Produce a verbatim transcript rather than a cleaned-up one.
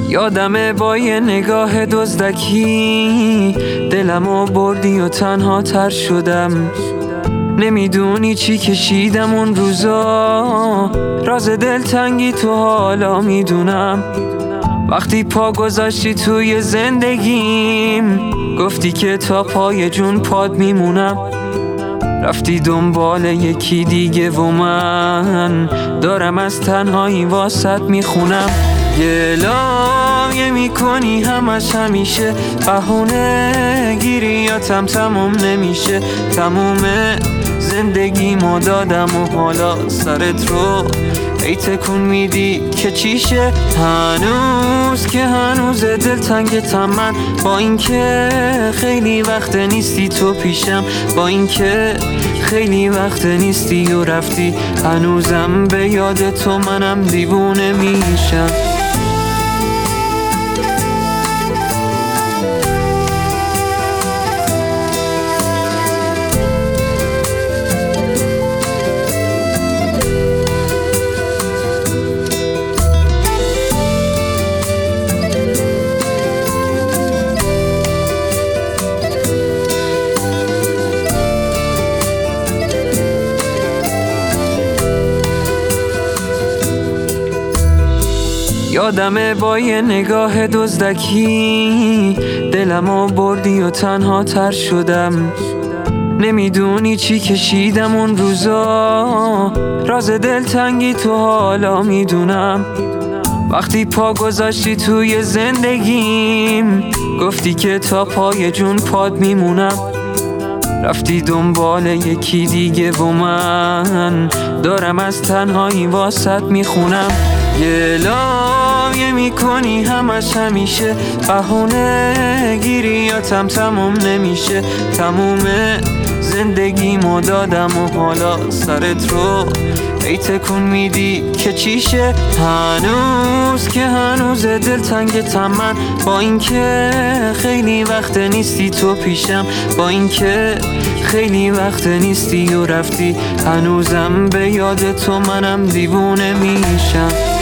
یادمه با یه نگاه دزدکی دلمو بردی و تنها تر شدم. نمیدونی چی کشیدم اون روزا، راز دلتنگی تو حالا میدونم. وقتی پا گذاشتی توی زندگیم، گفتی که تا پای جون پاد میمونم. رفتی دنبال یکی دیگه و من دارم از تنهایی واسط میخونم. گلایه میکنی همش همیشه، بهونه گیریاتم تموم نمیشه. تموم زندگیمو دادم و حالا سرت رو ای تکون میدی که چیشه. هنوز که هنوز دلتنگتم من، با اینکه خیلی وقت نیستی تو پیشم. با اینکه خیلی وقت نیستی و رفتی، هنوزم به یاد تو منم دیوونه میشم. یادمه با یه نگاه دزدکی دلمو بردی و تنها تر شدم. نمیدونی چی کشیدم اون روزا، راز دلتنگی تو حالا میدونم. وقتی پا گذاشتی توی زندگیم، گفتی که تا پای جون پاد میمونم. رفتی دنبال یکی دیگه و من دارم از تنهایی واسط میخونم. گلایه میکنی همش همیشه، بهونه گیریاتم تموم نمیشه. تموم زندگیمو دادم و حالا سرت رو ای تکون میدی که چیشه. هنوز که هنوز دلتنگتم من، با اینکه خیلی وقت نیستی تو پیشم. با اینکه خیلی وقت نیستی و رفتی، هنوزم به یاد تو منم دیوونه میشم.